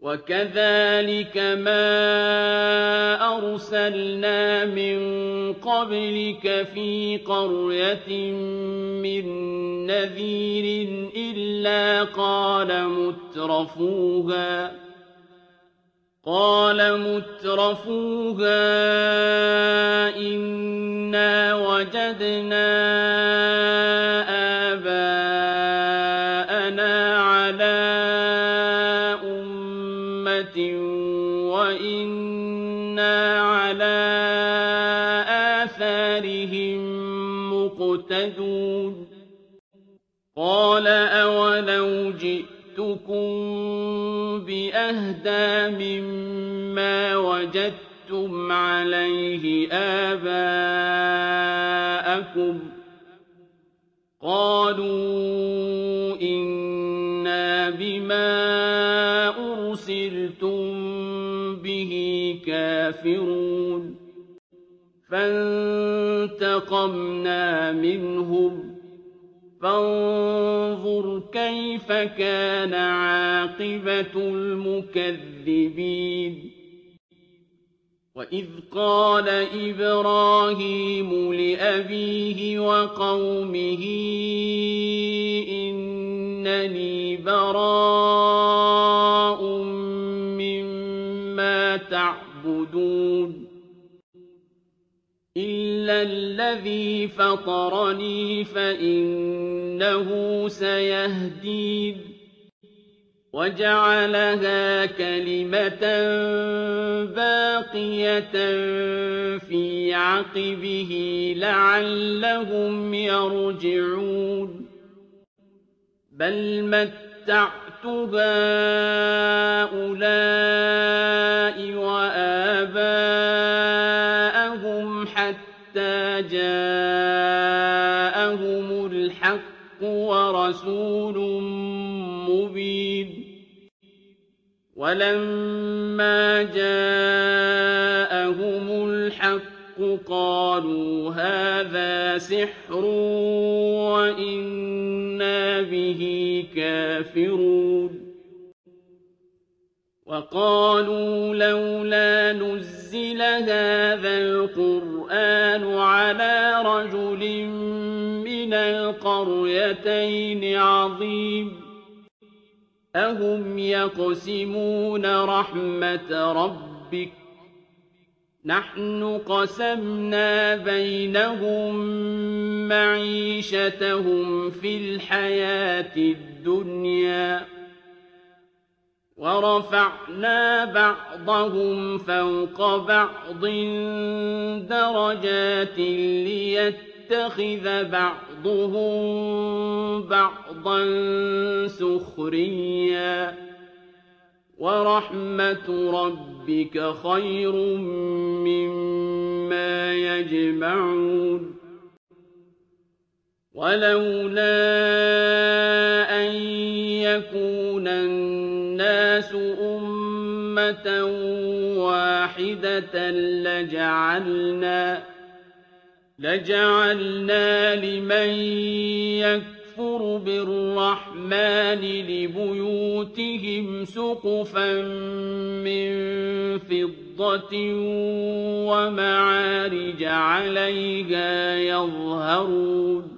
وَكَذَٰلِكَ مَا أَرْسَلْنَا مِن قَبْلِكَ فِي قَرْيَةٍ مِّن نَّذِيرٍ إِلَّا قَالَ مُتْرَفُوهَا إِنَّا وَجَدْنَا آبَاءَنَا عَلَىٰ أُمَّةٍ وَإِنَّا عَلَىٰ آثَارِهِم مُّقْتَدُونَ قَالَ أَوَلَوْ جِئْتُكُم بِأَهْدَىٰ مِمَّا وَجَدتُّمْ عَلَيْهِ آبَاءَكُمْ ۖ قَالُوا إِنَّا بِمَا أُرْسِلْتُم بِهِ كَافِرُونَ فَانتَقَمْنَا مِنْهُمْ فانظُرْ كَيْفَ كَانَ عَاقِبَةُ الْمُكَذِّبِينَ وَإِذْ قَالَ إِبْرَاهِيمُ لِأَبِيهِ وَقَوْمِهِ إِنَّنِي بَرَاءٌ مِّمَّا تَعْبُدُونَ إِلَّا الَّذِي فَطَرَنِي فَإِنَّهُ سَيَهْدِينِ وَجَعَلَهَا كَلِمَةً بَاقِيَةً فِي عَقِبِهِ لَعَلَّهُمْ يَرْجِعُونَ بَلْ مَتَّعْتُ هَٰؤُلَاءِ وَآبَاءَهُمْ حَتَّىٰ جَاءَهُمُ الْحَقُّ وَرَسُولٌ مُّبِينٌ وَلَمَّا جَاءَهُمُ الْحَقُّ قَالُوا هَٰذَا سِحْرٌ وَإِنَّا بِهِ كَافِرُونَ وَقَالُوا لَوْلَا نُزِّلَ هَٰذَا الْقُرْآنُ عَلَىٰ رَجُلٍ مِّنَ الْقَرْيَتَيْنِ عَظِيمٍ أَهُمْ يَقْسِمُونَ رَحْمَةَ رَبِّكَ نَحْنُ قَسَمْنَا بَيْنَهُم مَّعِيشَتَهُمْ فِي الْحَيَاةِ الدُّنْيَا وَرَفَعْنَا بَعْضَهُمْ فَوْقَ بَعْضٍ دَرَجَاتٍ لِّيَتَّخِذَ بَعْضُهُم بَعْضًا سُخْرِيًّا ۗ وَرَحْمَةُ رَبِّكَ خَيْرٌ مِّمَّا يَجْمَعُونَ وَلَوْلَا أَن يَكُونَ النَّاسُ أُمَّةً وَاحِدَةً لَّجَعَلْنَا لِمَن يَكْفُرُ بِالرَّحْمَٰنِ لِبُيُوتِهِمْ سُقُفًا مِّن فِضَّةٍ وَمَعَارِجَ عَلَيْهَا يَظْهَرُونَ